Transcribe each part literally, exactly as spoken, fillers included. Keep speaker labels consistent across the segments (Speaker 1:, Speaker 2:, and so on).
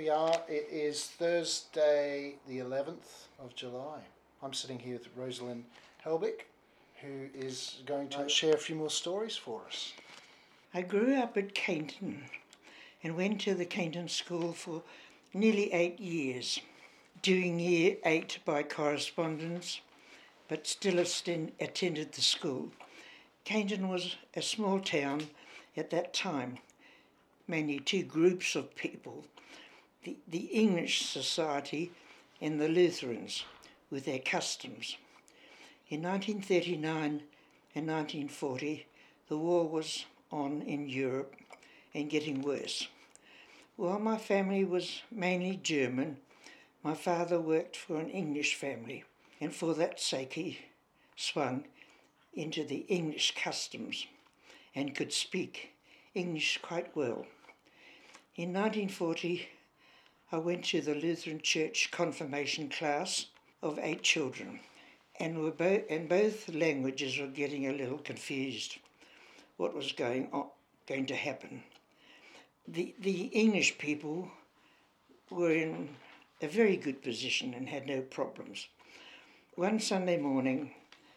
Speaker 1: we are. It is Thursday the eleventh of July. I'm sitting here with Rosalind Helbig, who is going to share a few more stories for us.
Speaker 2: I grew up at Cainton and went to the Cainton School for nearly eight years, doing year eight by correspondence, but still attended the school. Cainton was a small town at that time, mainly two groups of people, the, the English Society and the Lutherans, with their customs. In nineteen thirty-nine and nineteen forty, the war was on in Europe and getting worse. While my family was mainly German, my father worked for an English family, and for that sake he swung into the English customs and could speak English quite well. In nineteen forty, I went to the Lutheran Church confirmation class of eight children, and were bo- and both languages were getting a little confused what was going on, going to happen. The the English people were in a very good position and had no problems. One Sunday morning,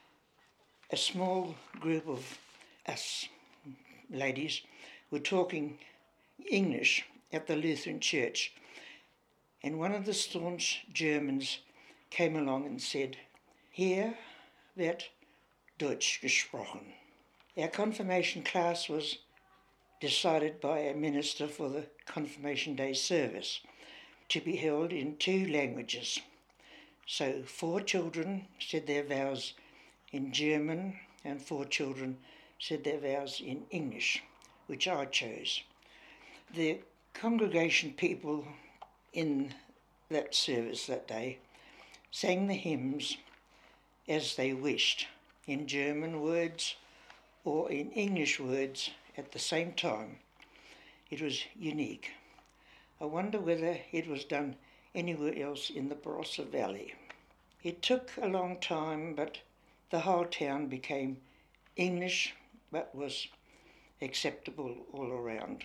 Speaker 2: a small group of us ladies were talking English at the Lutheran Church, and one of the staunch Germans came along and said, "Hier wird Deutsch gesprochen." Our confirmation class was decided by a minister for the Confirmation Day service to be held in two languages. So four children said their vows in German and four children said their vows in English, which I chose. The congregation people in that service that day sang the hymns as they wished, in German words or in English words at the same time. It was unique. I wonder whether it was done anywhere else in the Barossa Valley. It took a long time, but the whole town became English, but was acceptable all around.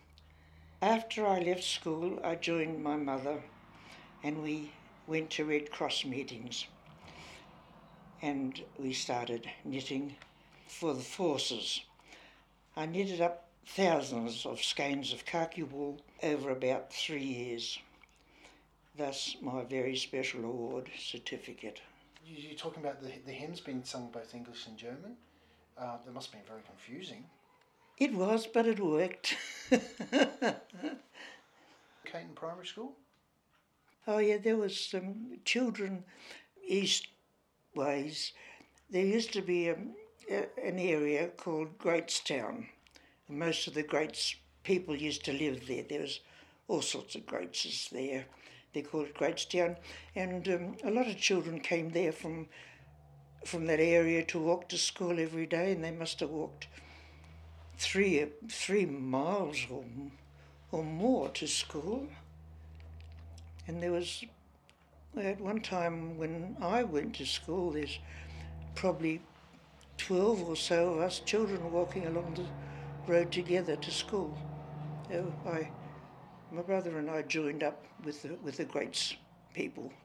Speaker 2: After I left school, I joined my mother and we went to Red Cross meetings, and we started knitting for the forces. I knitted up thousands of skeins of khaki wool over about three years, thus my very special award certificate.
Speaker 1: You're talking about the, the hymns being sung both English and German. Uh, that must have been very confusing.
Speaker 2: It was, but it worked.
Speaker 1: Cainton Primary School?
Speaker 2: Oh yeah, there was some children east ways. There used to be a, a, an area called Greatstown. Most of the Greats people used to live there. There was all sorts of Greatses there. They called it Greatstown, and um, a lot of children came there from from that area to walk to school every day, and they must have walked three three miles or or more to school. And there was, at one time when I went to school, there's probably twelve or so of us children walking along the road together to school. So I, my brother and I joined up with the, with the Greats people.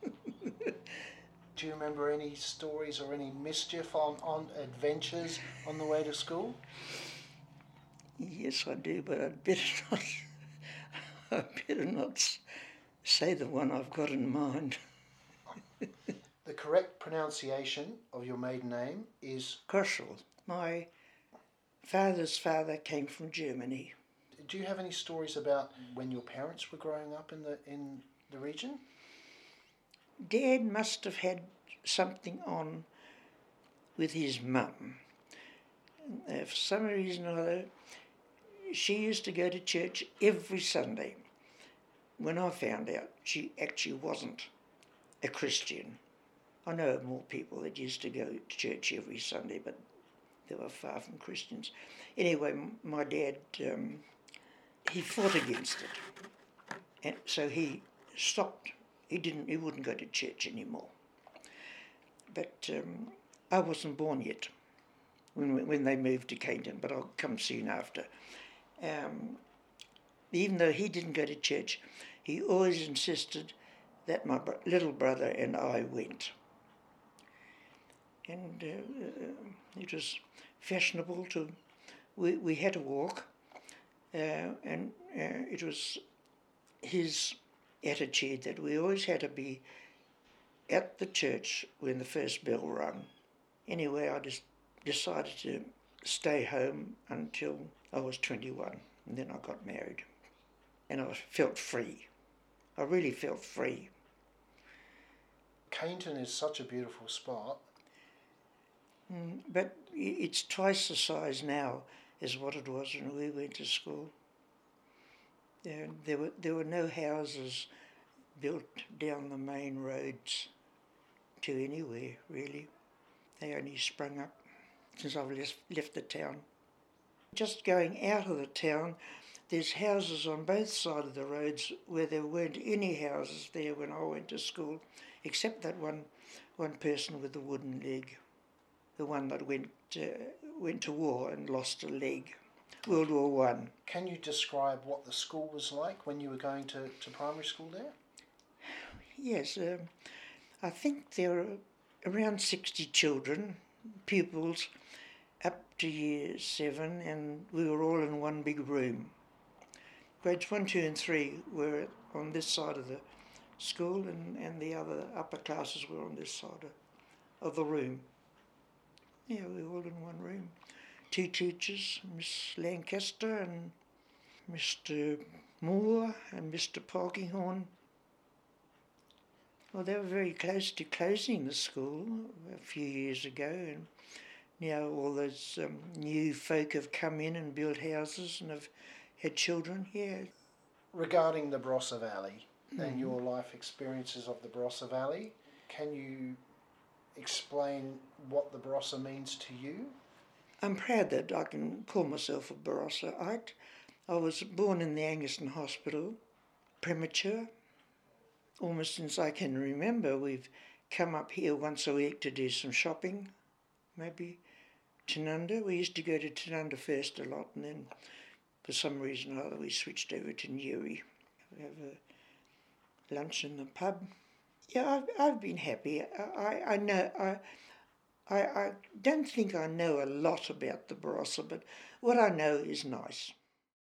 Speaker 1: Do you remember any stories or any mischief on, on adventures on the way to school?
Speaker 2: Yes, I do, but I'd better not. I'd better not say the one I've got in mind.
Speaker 1: The correct pronunciation of your maiden name is
Speaker 2: Koschel. My father's father came from Germany.
Speaker 1: Do you have any stories about when your parents were growing up in the in the region?
Speaker 2: Dad must have had something on with his mum. Uh, for some reason or other, she used to go to church every Sunday. When I found out she actually wasn't a Christian. I know of more people that used to go to church every Sunday, but they were far from Christians. Anyway, my dad, um, he fought against it. And so he stopped. He didn't. He wouldn't go to church anymore. But um, I wasn't born yet when when they moved to Cainton, but I'll come soon after. Um, even though he didn't go to church, he always insisted that my br- little brother and I went. And uh, it was fashionable to, we, we had to walk, uh, and uh, it was his attitude that we always had to be at the church when the first bell rang. Anyway, I just decided to stay home until I was twenty-one, and then I got married. And I felt free. I really felt free.
Speaker 1: Cainton is such a beautiful spot.
Speaker 2: Mm, but it's twice the size now as what it was when we went to school. There, there were there were no houses built down the main roads to anywhere, really. They only sprung up since I've left, left the town. Just going out of the town, there's houses on both sides of the roads where there weren't any houses there when I went to school, except that one one person with a wooden leg, the one that went uh, went to war and lost a leg, World War One.
Speaker 1: Can you describe what the school was like when you were going to, to primary school there?
Speaker 2: Yes, um, I think there were around sixty children, pupils, up to year seven, and we were all in one big room. Grades one, two and three were on this side of the school, and, and the other upper classes were on this side of, of the room. Yeah, we were all in one room. Two teachers, Miss Lancaster and Mister Moore and Mister Parkinghorn. Well, they were very close to closing the school a few years ago, and now all those um, new folk have come in and built houses and have had children here.
Speaker 1: Regarding the Barossa Valley
Speaker 2: mm-hmm.
Speaker 1: and your life experiences of the Barossa Valley, can you explain what the Barossa means to you?
Speaker 2: I'm proud that I can call myself a Barossaite. I was born in the Angaston Hospital, premature. Almost since I can remember, we've come up here once a week to do some shopping, maybe Tanunda. We used to go to Tanunda first a lot, and then for some reason or other we switched over to Newry. We have a lunch in the pub. Yeah, I've, I've been happy. I, I, I know, I, I, I don't think I know a lot about the Barossa, but what I know is nice.